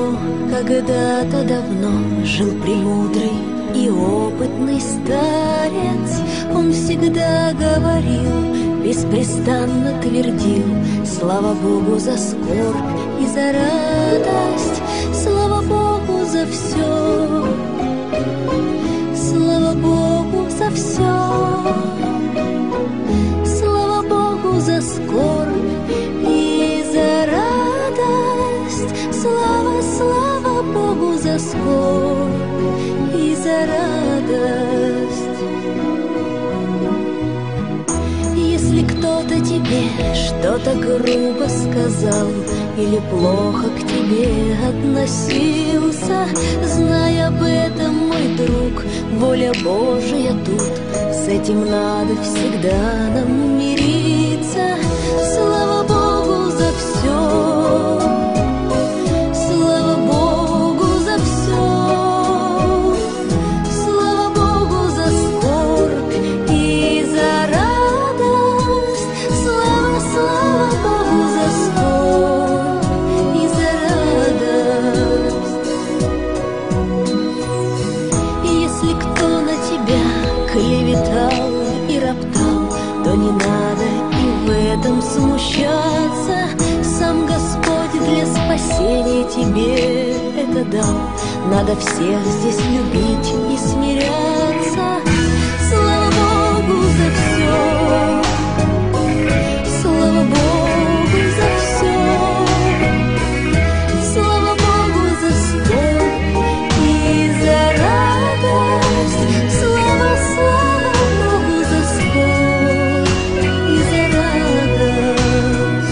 когда-то давно жил премудрый и опытный старец. Он всегда говорил, беспрестанно твердил: слава Богу за скорбь и за радость, слава Богу за все, слава Богу за все, слава Богу за скорбь и за радость, слава, слава Богу за скорбь и за радость. Если кто-то тебе что-то грубо сказал или плохо к тебе относился, знай об этом, мой друг, воля Божия тут, с этим надо всегда нам мириться. Слава Богу за все, слава Богу за все, слава Богу за скорбь и за радость, слава, слава Богу за скорбь и за радость. И если кто на тебя клеветал и роптал, то не надо и в этом смущаться. Сам Господь для спасения тебе это дал. Надо всех здесь любить и смиряться. Слава Богу за все, слава Богу за все, слава Богу за скорбь и за радость, слава, слава Богу за скорбь и за радость.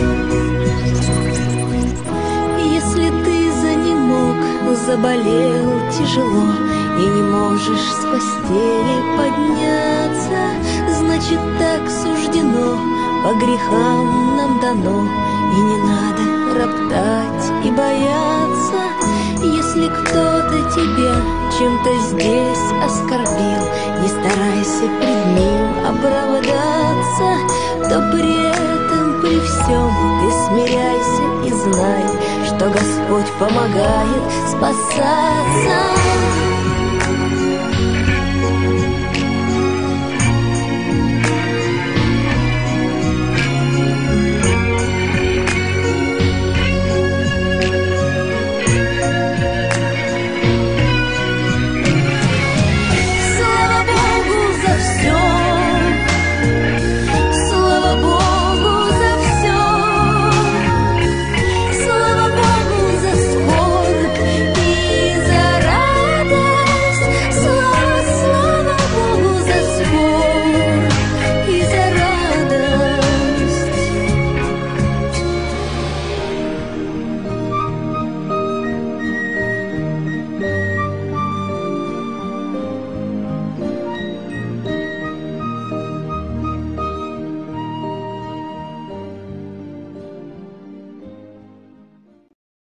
Если ты занемог, заболел тяжело и не можешь с постели подняться, значит, так суждено, по грехам нам дано, и не надо роптать и бояться. Если кто-то тебя чем-то здесь оскорбил, не старайся пред ним оправдаться, то при этом, при всем ты смиряйся и знай, что Господь помогает спасаться.